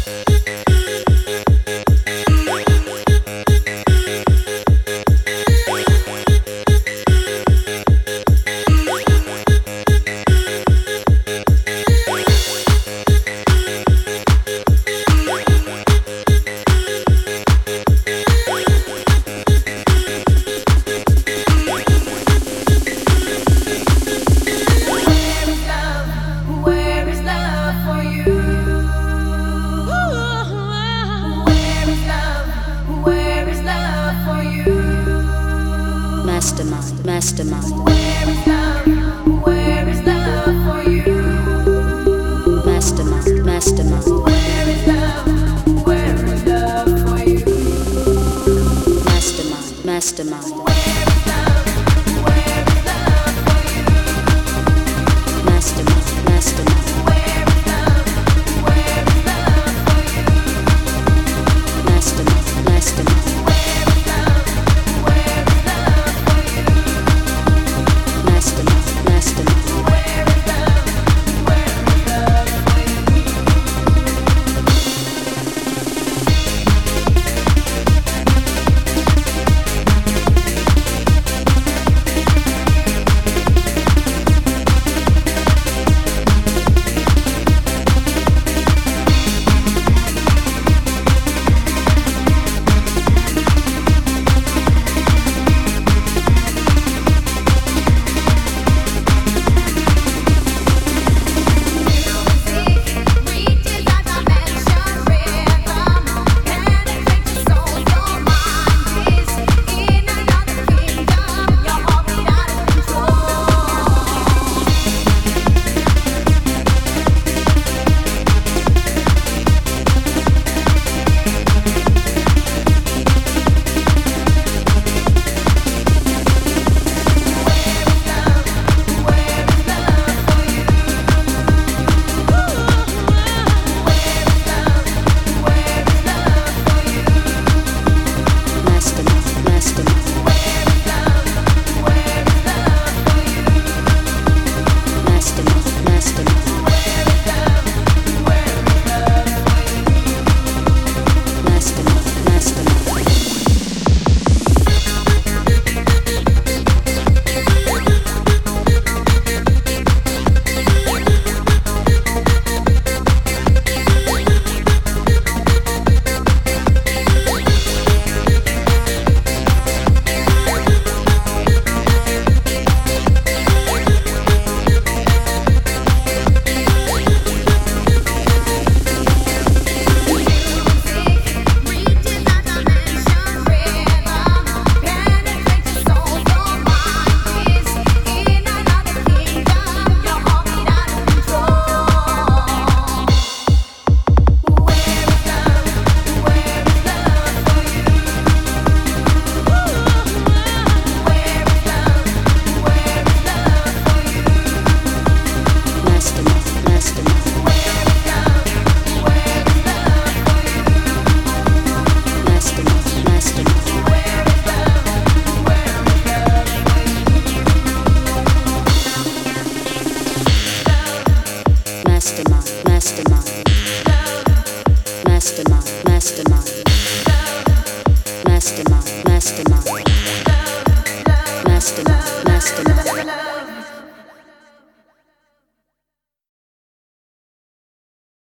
Mastermind. Where is love? Where is love for you? Mastermind. Where is love? Where is love for you? Mastermind. Where is love? Where is love for you? Mastermind. Where is love? Where is love for you? Mastermind. Where is love? Where is love for you? Mastermind. Where is love? Where is love for you? Mastermind.